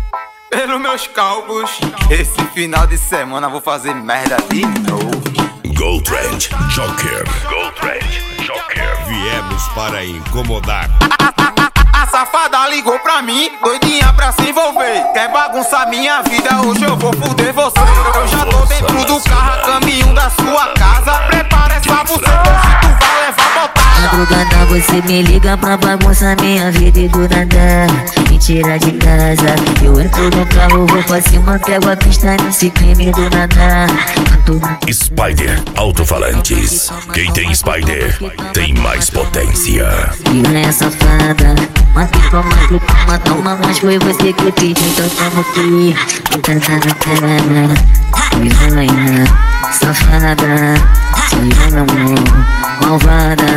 Pelos meus cálculos, esse final de semana vou fazer merda de novo. GoTrend Joker. GoTrend Joker. Viemos para incomodar. A safada ligou pra mim, doidinha pra se envolver. Quer bagunçar minha vida, hoje eu vou fuder você. Eu já tô dentro do carro, a caminho da sua casa. Prepara essa buceta, hoje tu vai levar botada. Madrugada você me liga pra bagunçar minha vida e do nada me tira de casa. Eu entro no carro, vou pra cima, pego a pista nesse crime do nada. Spider Alto-Falantes. Quem tem Spider tem mais potência. Piranha safada, toma, mas foi você que pediu, então tamo aqui. Tentando na cara, piranha safada, piranha amor, malvada.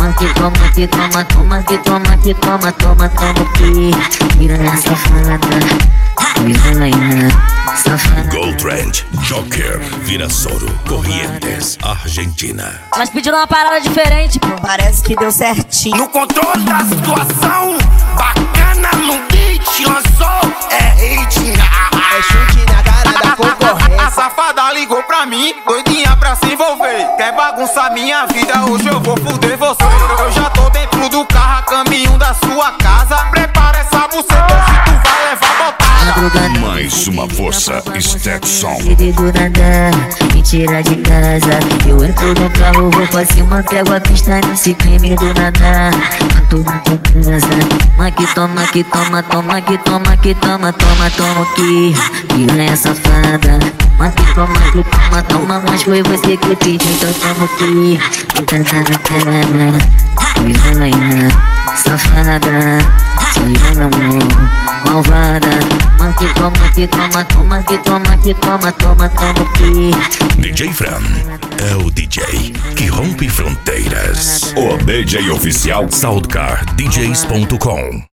Toma aqui. Piranha safada, piranha safada. GoTrend Joker. Virassoro, Corrientes, Argentina. Mas pediram uma parada diferente, pô. Parece que deu certinho. No controle da situação, bacana no beat, lançou, é hit. É chute na cara da A concorrência. safada ligou pra mim, doidinha pra se envolver. Quer bagunçar minha vida, hoje eu vou fuder você. Eu já tô dentro do carro, a caminho da sua casa. Prepara essa buceta, hoje tu vai levar botada. Mais uma força, Stetson. E do nada me tira de casa. Eu entro no carro, vou pra cima, pego a pista nesse crime do nada. Toma aqui. Piranha safada, toma, mas foi você que pediu, então tamo aqui. Tentando na cara, piranha safada, piranha amor, malvada. Toma aqui. DJ Fran é o DJ que rompe fronteiras. O DJ oficial SoundCardDJs.com.